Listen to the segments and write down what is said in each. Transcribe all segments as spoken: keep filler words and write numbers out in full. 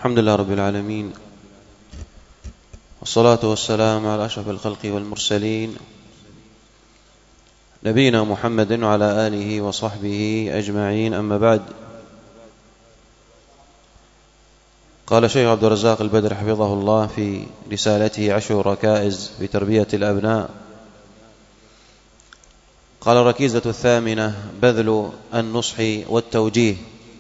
الحمد لله رب العالمين، والصلاة والسلام على أشرف الخلق والمرسلين نبينا محمد وعلى آله وصحبه أجمعين. أما بعد، قال الشيخ عبد الرزاق البدر حفظه الله في رسالته عشر ركائز في تربية الأبناء، قال: الركيزة الثامنة بذل النصح والتوجيه.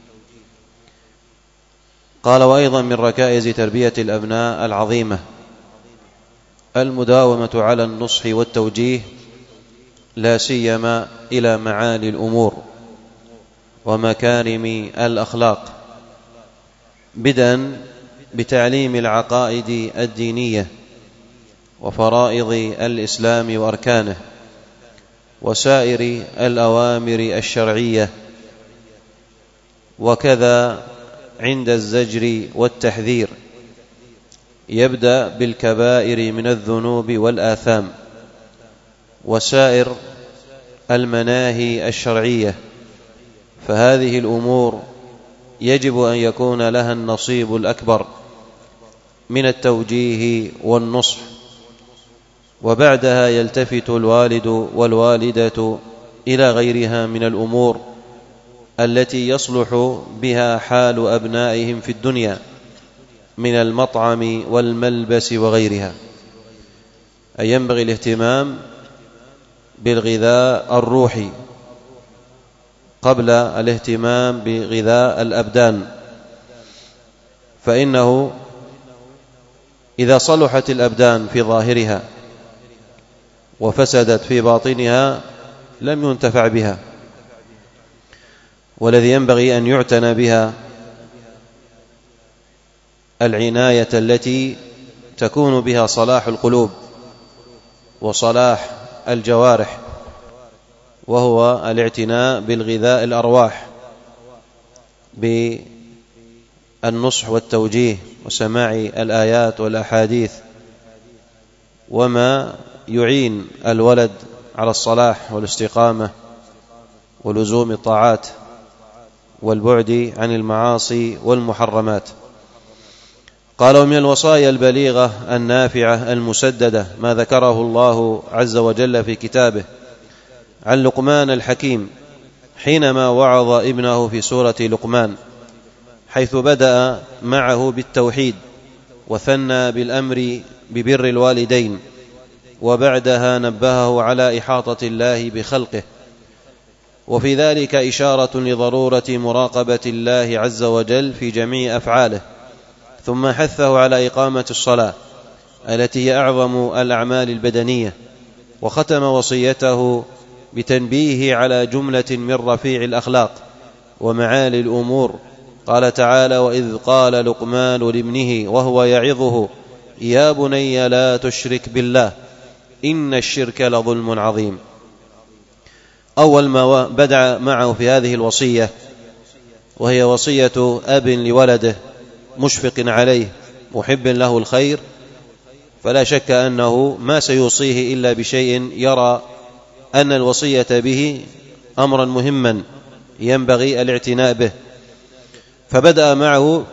قال: وأيضا من ركائز تربية الأبناء العظيمة المداومة على النصح والتوجيه، لا سيما إلى معالي الأمور ومكارم الأخلاق، بدءا بتعليم العقائد الدينية وفرائض الإسلام وأركانه، وسائر الأوامر الشرعية، وكذا عند الزجر والتحذير يبدأ بالكبائر من الذنوب والآثام وسائر المناهي الشرعية، فهذه الأمور يجب أن يكون لها النصيب الأكبر من التوجيه والنصح، وبعدها يلتفت الوالد والوالدة إلى غيرها من الأمور التي يصلح بها حال أبنائهم في الدنيا من المطعم والملبس وغيرها. أي ينبغي الاهتمام بالغذاء الروحي قبل الاهتمام بغذاء الأبدان، فإنه إذا صلحت الأبدان في ظاهرها وفسدت في باطنها لم ينتفع بها، والذي ينبغي أن يعتنى بها العناية التي تكون بها صلاح القلوب وصلاح الجوارح، وهو الاعتناء بالغذاء الأرواح بالنصح والتوجيه وسماع الآيات والأحاديث، وما يعين الولد على الصلاح والاستقامة ولزوم الطاعات والبعد عن المعاصي والمحرمات. قال: ومن الوصايا البليغة النافعة المسددة ما ذكره الله عز وجل في كتابه عن لقمان الحكيم حينما وعظ ابنه في سورة لقمان، حيث بدأ معه بالتوحيد وثنى بالأمر ببر الوالدين، وبعدها نبهه على إحاطة الله بخلقه، وفي ذلك إشارة لضرورة مراقبة الله عز وجل في جميع أفعاله، ثم حثه على إقامة الصلاة التي هي أعظم الأعمال البدنية، وختم وصيته بتنبيه على جملة من رفيع الأخلاق ومعالي الأمور. قال تعالى: وإذ قال لقمان لابنه وهو يعظه يا بني لا تشرك بالله إن الشرك لظلم عظيم. أول ما بدأ معه في هذه الوصية، وهي وصية أب لولده مشفق عليه محب له الخير، فلا شك أنه ما سيوصيه إلا بشيء يرى أن الوصية به أمرا مهما ينبغي الاعتناء به، فبدأ معه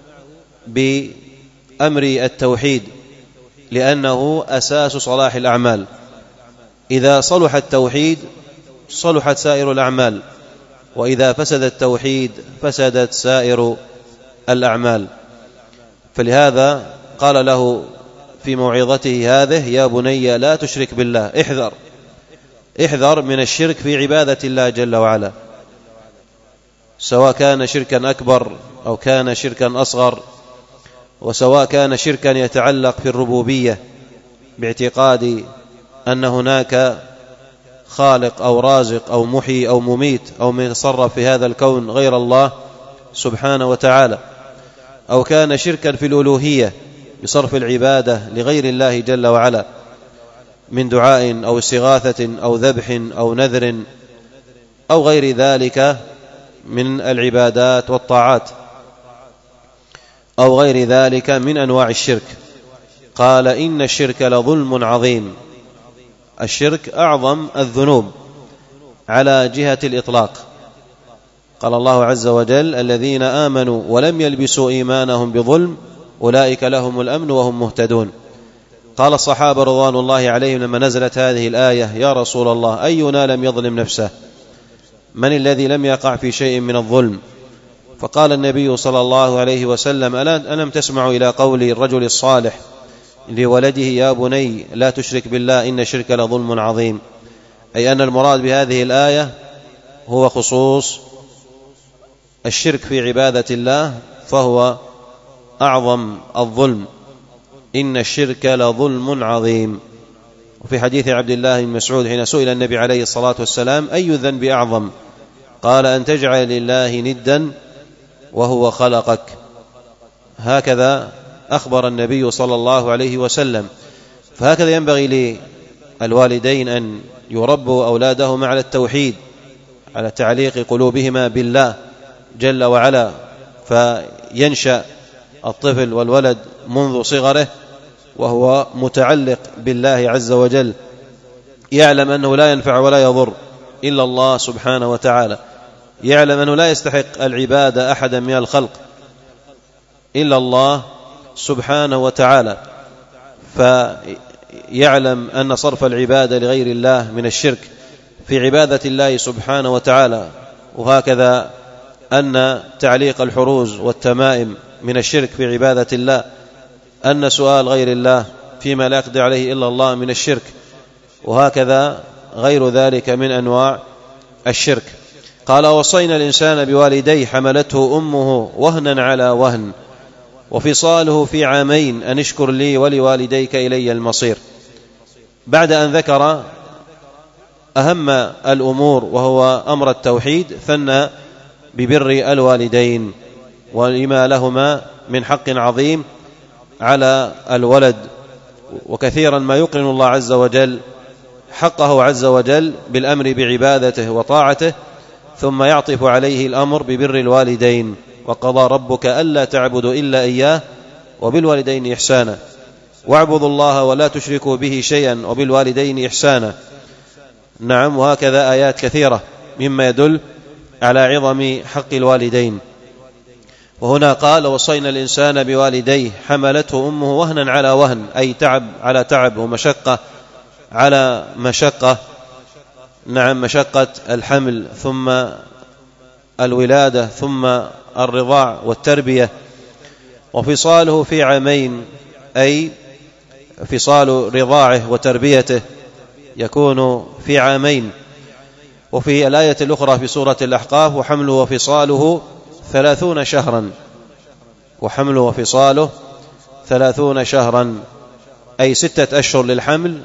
بأمر التوحيد لأنه أساس صلاح الأعمال. إذا صلح التوحيد صلحت سائر الأعمال، وإذا فسد التوحيد فسدت سائر الأعمال. فلهذا قال له في موعظته هذه: يا بني لا تشرك بالله، احذر احذر من الشرك في عبادة الله جل وعلا، سواء كان شركا أكبر أو كان شركا أصغر، وسواء كان شركا يتعلق في الربوبية باعتقاد أن هناك خالق أو رازق أو محيي أو مميت أو من يتصرف في هذا الكون غير الله سبحانه وتعالى، أو كان شركا في الألوهية بصرف العبادة لغير الله جل وعلا من دعاء أو استغاثة أو ذبح أو نذر أو غير ذلك من العبادات والطاعات، أو غير ذلك من أنواع الشرك. قال: إن الشرك لظلم عظيم. الشرك أعظم الذنوب على جهة الإطلاق، قال الله عز وجل: الذين آمنوا ولم يلبسوا إيمانهم بظلم أولئك لهم الأمن وهم مهتدون. قال الصحابة رضوان الله عليهم لما نزلت هذه الآية: يا رسول الله، أينا لم يظلم نفسه؟ من الذي لم يقع في شيء من الظلم؟ فقال النبي صلى الله عليه وسلم: ألم تسمعوا إلى قول الرجل الصالح لولده: يا بني لا تشرك بالله إن الشرك لظلم عظيم؟ أي أن المراد بهذه الآية هو خصوص الشرك في عبادة الله، فهو أعظم الظلم، إن الشرك لظلم عظيم. وفي حديث عبد الله بن مسعود حين سئل النبي عليه الصلاة والسلام: أي الذنب أعظم؟ قال: أن تجعل لله ندا وهو خلقك. هكذا أخبر النبي صلى الله عليه وسلم. فهكذا ينبغي للوالدين أن يربوا أولادهم على التوحيد، على تعليق قلوبهما بالله جل وعلا، فينشأ الطفل والولد منذ صغره وهو متعلق بالله عز وجل، يعلم أنه لا ينفع ولا يضر إلا الله سبحانه وتعالى، يعلم أنه لا يستحق العبادة أحدا من الخلق إلا الله سبحانه وتعالى، فيعلم أن صرف العبادة لغير الله من الشرك في عبادة الله سبحانه وتعالى، وهكذا أن تعليق الحروز والتمائم من الشرك في عبادة الله، أن سؤال غير الله فيما لا يقدر عليه إلا الله من الشرك، وهكذا غير ذلك من أنواع الشرك. قال: وصينا الإنسان بوالديه حملته أمه وهنا على وهن وفصاله في عامين أن اشكر لي ولوالديك إلي المصير. بعد أن ذكر أهم الأمور وهو أمر التوحيد، ثنى ببر الوالدين ولما لهما من حق عظيم على الولد، وكثيرا ما يقرن الله عز وجل حقه عز وجل بالأمر بعبادته وطاعته، ثم يعطف عليه الأمر ببر الوالدين: وقضى ربك ألا تعبدوا إلا إياه وبالوالدين إحسانا واعبدوا الله ولا تشركوا به شيئا وبالوالدين إحسانا. نعم، وهكذا آيات كثيرة مما يدل على عظم حق الوالدين. وهنا قال: وصينا الإنسان بوالديه حملته أمه وهنا على وهن، أي تعب على تعب ومشقة على مشقة. نعم، مشقة الحمل ثم الولادة ثم الرضاع والتربية. وفصاله في عامين، أي فصال رضاعه وتربيته يكون في عامين. وفي الآية الأخرى في سورة الأحقاف: وحمله وفصاله ثلاثون شهرا، وحمله وفصاله ثلاثون شهرا، أي ستة أشهر للحمل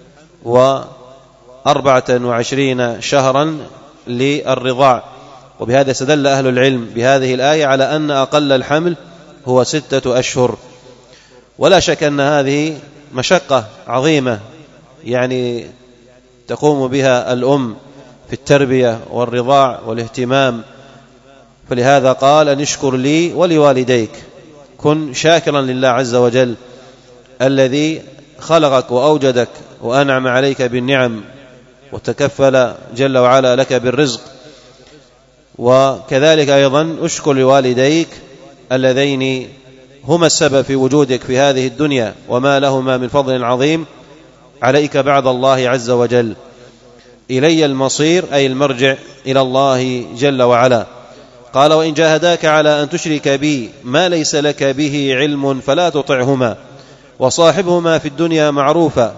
وأربعة وعشرين شهرا للرضاع. وبهذا استدل أهل العلم بهذه الآية على أن أقل الحمل هو ستة أشهر. ولا شك أن هذه مشقة عظيمة يعني تقوم بها الأم في التربية والرضاع والاهتمام، فلهذا قال: أن اشكر لي ولوالديك، كن شاكرا لله عز وجل الذي خلقك وأوجدك وأنعم عليك بالنعم وتكفل جل وعلا لك بالرزق. وكذلك أيضا اشكر لوالديك اللذين هما السبب في وجودك في هذه الدنيا وما لهما من فضل عظيم عليك بعد الله عز وجل. إلي المصير، أي المرجع إلى الله جل وعلا. قال: وإن جاهداك على أن تشرك بي ما ليس لك به علم فلا تطعهما وصاحبهما في الدنيا معروفا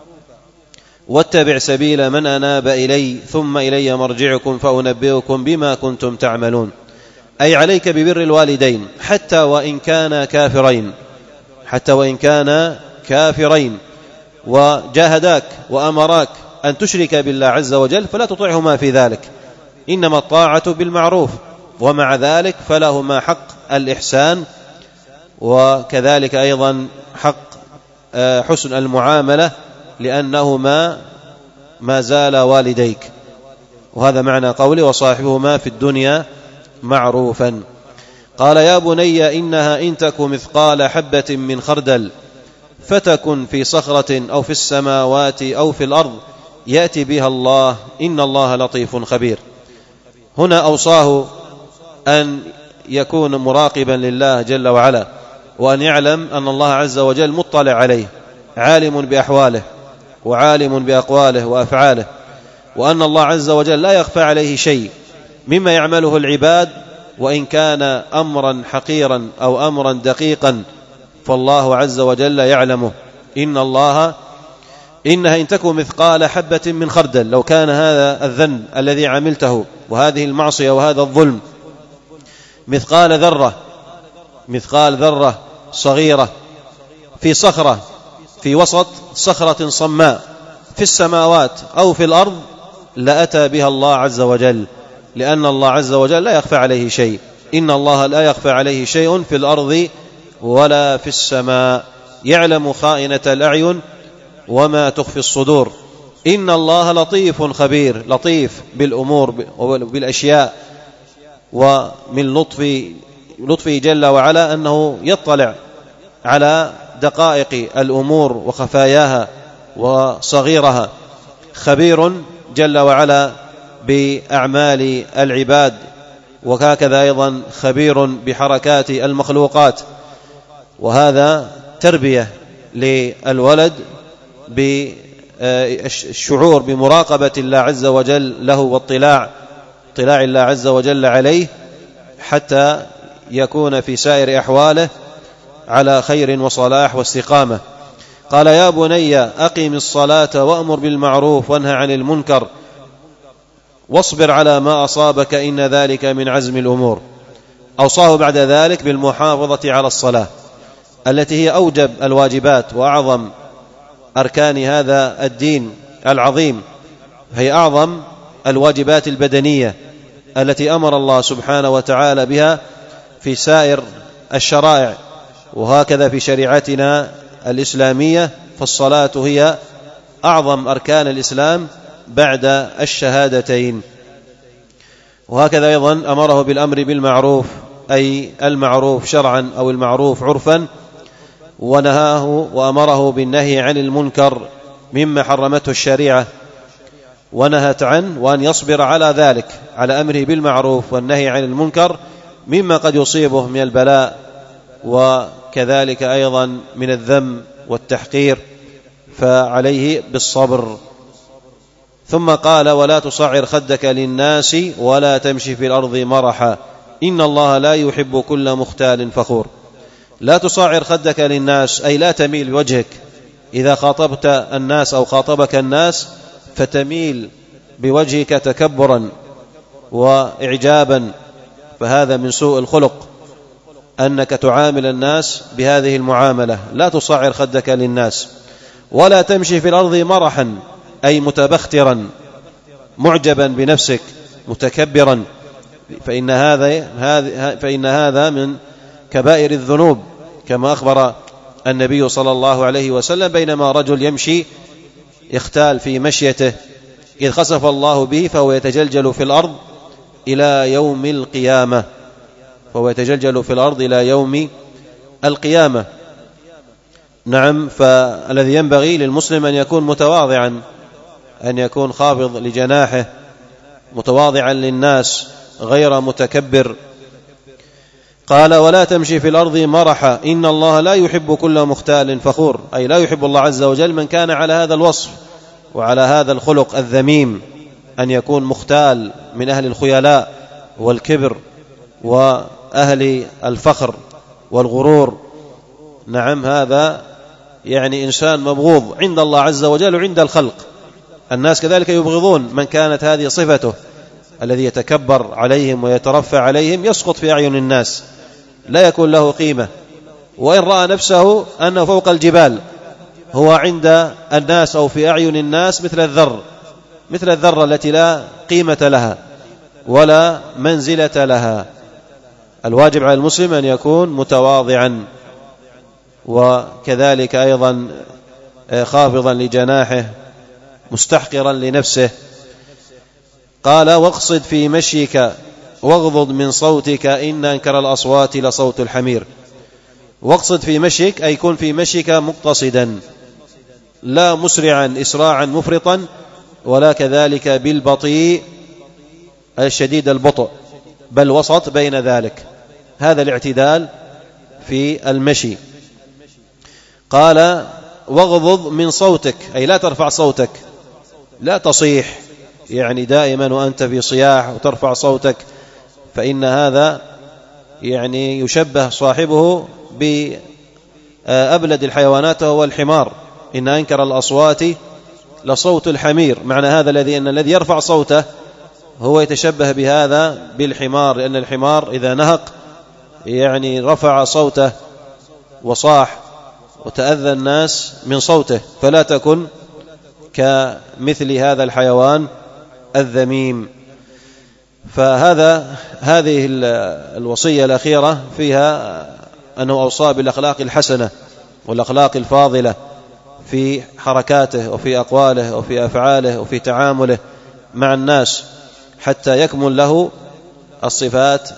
واتبع سبيل من أناب إلي ثم إلي مرجعكم فأنبئكم بما كنتم تعملون. أي عليك ببر الوالدين حتى وإن كان كافرين، حتى وإن كان كافرين وجاهداك وأمراك أن تشرك بالله عز وجل فلا تطعهما في ذلك، إنما الطاعة بالمعروف، ومع ذلك فلهما حق الإحسان، وكذلك أيضا حق حسن المعاملة لأنهما ما زال والديك. وهذا معنى قولي: وصاحبهما في الدنيا معروفا. قال: يا بني إنها إن تك مثقال حبة من خردل فتكن في صخرة أو في السماوات أو في الأرض يأتي بها الله إن الله لطيف خبير. هنا أوصاه أن يكون مراقبا لله جل وعلا، وأن يعلم أن الله عز وجل مطلع عليه، عالم بأحواله وعالم بأقواله وأفعاله، وأن الله عز وجل لا يخفى عليه شيء مما يعمله العباد، وإن كان أمرا حقيرا أو أمرا دقيقا فالله عز وجل يعلمه. إن الله إنها إن تكن مثقال حبة من خردل، لو كان هذا الذنب الذي عملته وهذه المعصية وهذا الظلم مثقال ذرة مثقال ذرة صغيرة في صخرة في وسط صخرة صماء في السماوات أو في الأرض لأتى بها الله عز وجل، لأن الله عز وجل لا يخفى عليه شيء. إن الله لا يخفى عليه شيء في الأرض ولا في السماء، يعلم خائنة الأعين وما تخفي الصدور. إن الله لطيف خبير، لطيف بالأمور وبالأشياء، ومن لطف لطفه جل وعلا أنه يطلع على دقائق الأمور وخفاياها وصغيرها. خبير جل وعلا بأعمال العباد، وهكذا أيضا خبير بحركات المخلوقات. وهذا تربية للولد بالشعور بمراقبة الله عز وجل له، واطلاع اطلاع الله عز وجل عليه، حتى يكون في سائر أحواله على خير وصلاح واستقامة. قال: يا بني أقم الصلاة وأمر بالمعروف وانهى عن المنكر واصبر على ما أصابك إن ذلك من عزم الأمور. أوصاه بعد ذلك بالمحافظة على الصلاة التي هي أوجب الواجبات وأعظم أركان هذا الدين العظيم، هي أعظم الواجبات البدنية التي أمر الله سبحانه وتعالى بها في سائر الشرائع، وهكذا في شريعتنا الإسلامية، فالصلاة هي أعظم أركان الإسلام بعد الشهادتين. وهكذا أيضا أمره بالأمر بالمعروف، أي المعروف شرعا أو المعروف عرفا، ونهاه وأمره بالنهي عن المنكر مما حرمته الشريعة ونهت عنه، وأن يصبر على ذلك، على أمره بالمعروف والنهي عن المنكر مما قد يصيبه من البلاء، وكذلك أيضا من الذم والتحقير، فعليه بالصبر. ثم قال: ولا تصعر خدك للناس ولا تمشي في الأرض مرحا إن الله لا يحب كل مختال فخور. لا تصعر خدك للناس، أي لا تميل بوجهك إذا خاطبت الناس أو خاطبك الناس، فتميل بوجهك تكبرا وإعجابا، فهذا من سوء الخلق أنك تعامل الناس بهذه المعاملة. لا تصعر خدك للناس. ولا تمشي في الأرض مرحا، أي متبخترا معجبا بنفسك متكبرا، فإن هذا فإن هذا من كبائر الذنوب، كما أخبر النبي صلى الله عليه وسلم بينما رجل يمشي يختال في مشيته إذ خسف الله به فهو يتجلجل في الأرض إلى يوم القيامة فهو يتجلجل في الأرض إلى يوم القيامة. نعم، فالذي ينبغي للمسلم أن يكون متواضعا، أن يكون خافض لجناحه، متواضعا للناس غير متكبر. قال: ولا تمشي في الأرض مرحا إن الله لا يحب كل مختال فخور، أي لا يحب الله عز وجل من كان على هذا الوصف وعلى هذا الخلق الذميم، أن يكون مختال من أهل الخيلاء والكبر وأهل الفخر والغرور. نعم، هذا يعني إنسان مبغوض عند الله عز وجل وعند الخلق. الناس كذلك يبغضون من كانت هذه صفته، الذي يتكبر عليهم ويترفع عليهم يسقط في أعين الناس، لا يكون له قيمة، وإن رأى نفسه أنه فوق الجبال، هو عند الناس أو في أعين الناس مثل الذر مثل الذرة التي لا قيمة لها ولا منزلة لها. الواجب على المسلم أن يكون متواضعا، وكذلك أيضا خافضا لجناحه، مستحقرا لنفسه. قال: واقصد في مشيك واغضض من صوتك إن أنكر الأصوات لصوت الحمير. واقصد في مشيك، أي كن في مشيك مقتصدا، لا مسرعا إسراعا مفرطا، ولا كذلك بالبطيء الشديد البطء، بل وسط بين ذلك. هذا الاعتدال في المشي. قال واغضض من صوتك، أي لا ترفع صوتك، لا تصيح يعني دائما وأنت في صياح وترفع صوتك، فإن هذا يعني يشبه صاحبه بأبلد الحيوانات وهو الحمار. إن أنكر الأصوات لصوت الحمير. معنى هذا الذي أن الذي يرفع صوته هو يتشبه بهذا بالحمار، لأن الحمار إذا نهق يعني رفع صوته وصاح وتأذى الناس من صوته، فلا تكن كمثل هذا الحيوان الذميم. فهذا هذه الوصية الأخيرة فيها أنه أوصى بالأخلاق الحسنة والأخلاق الفاضلة في حركاته وفي أقواله وفي أفعاله وفي تعامله مع الناس، حتى يكمل له الصفات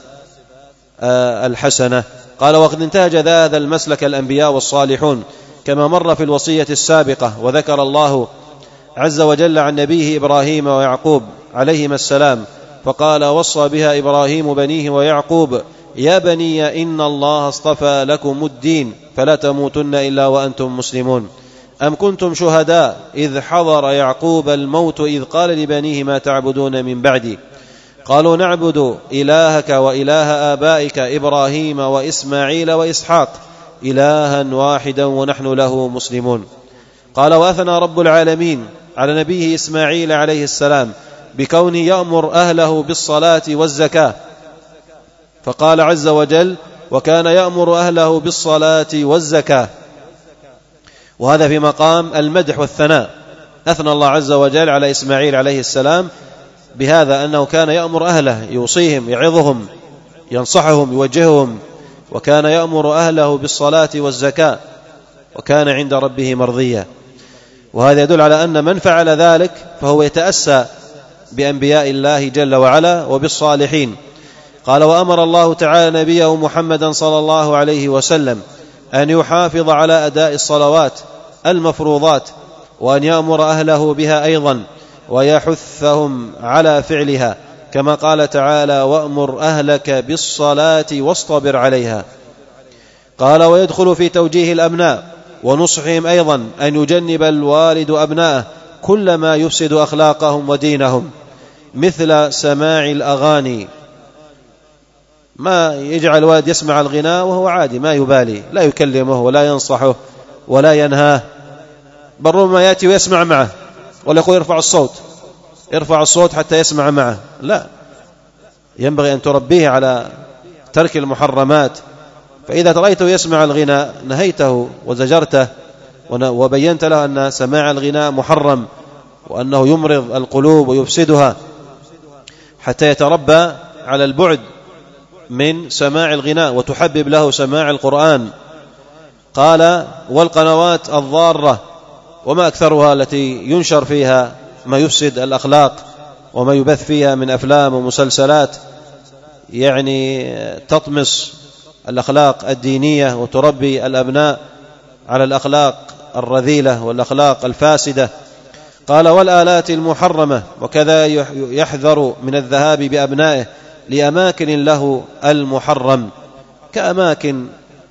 الحسنة. قال وقد انتهج هذا المسلك الأنبياء والصالحون كما مر في الوصية السابقة. وذكر الله عز وجل عن نبيه إبراهيم ويعقوب عليهما السلام فقال وصى بها إبراهيم بنيه ويعقوب يا بني إن الله اصطفى لكم الدين فلا تموتن إلا وأنتم مسلمون. أم كنتم شهداء إذ حضر يعقوب الموت إذ قال لبنيه ما تعبدون من بعدي قالوا نعبد إلهك وإله آبائك إبراهيم وإسماعيل وإسحاق إلها واحدا ونحن له مسلمون. قال وأثنى رب العالمين على نبيه إسماعيل عليه السلام بكونه يأمر أهله بالصلاة والزكاة، فقال عز وجل وكان يأمر أهله بالصلاة والزكاة، وهذا في مقام المدح والثناء. أثنى الله عز وجل على إسماعيل عليه السلام بهذا أنه كان يأمر أهله، يوصيهم، يعظهم، ينصحهم، يوجههم، وكان يأمر أهله بالصلاة والزكاة، وكان عند ربه مرضيا. وهذا يدل على أن من فعل ذلك فهو يتأسى بأنبياء الله جل وعلا وبالصالحين. قال وأمر الله تعالى نبيه محمدا صلى الله عليه وسلم أن يحافظ على أداء الصلوات المفروضات، وأن يأمر أهله بها أيضا ويحثهم على فعلها، كما قال تعالى وأمر أهلك بالصلاة واصطبر عليها. قال ويدخل في توجيه الأبناء ونصحهم أيضا أن يجنب الوالد أبناءه كل ما يفسد أخلاقهم ودينهم، مثل سماع الأغاني. ما يجعل الوالد يسمع الغناء وهو عادي ما يبالي، لا يكلمه ولا ينصحه ولا ينهاه، بل ربما يأتي ويسمع معه ولا يقول يرفع الصوت يرفع الصوت حتى يسمع معه. لا، ينبغي أن تربيه على ترك المحرمات. فإذا رأيته يسمع الغناء نهيته وزجرته وبينت له أن سماع الغناء محرم وأنه يمرض القلوب ويفسدها، حتى يتربى على البعد من سماع الغناء وتحبب له سماع القرآن. قال والقنوات الضارة وما أكثرها التي ينشر فيها ما يفسد الأخلاق وما يبث فيها من أفلام ومسلسلات يعني تطمس الأخلاق الدينية وتربي الأبناء على الأخلاق الرذيلة والأخلاق الفاسدة. قال والآلات المحرمة، وكذا يحذر من الذهاب بأبنائه لأماكن له المحرم كأماكن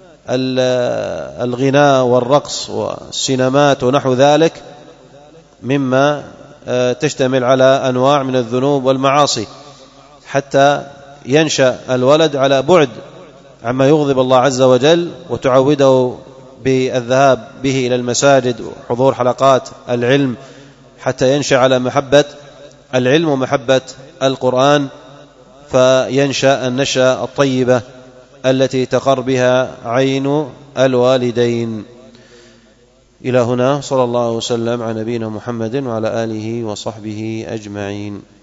الغناء والرقص والسينمات ونحو ذلك، مما تشتمل على أنواع من الذنوب والمعاصي، حتى ينشأ الولد على بعد عما يغضب الله عز وجل، وتعوده بالذهاب به إلى المساجد وحضور حلقات العلم، حتى ينشأ على محبة العلم ومحبة القرآن، فينشأ النشأة الطيبة التي تقر بها عين الوالدين. إلى هنا صلى الله وسلم على نبينا محمد وعلى آله وصحبه أجمعين.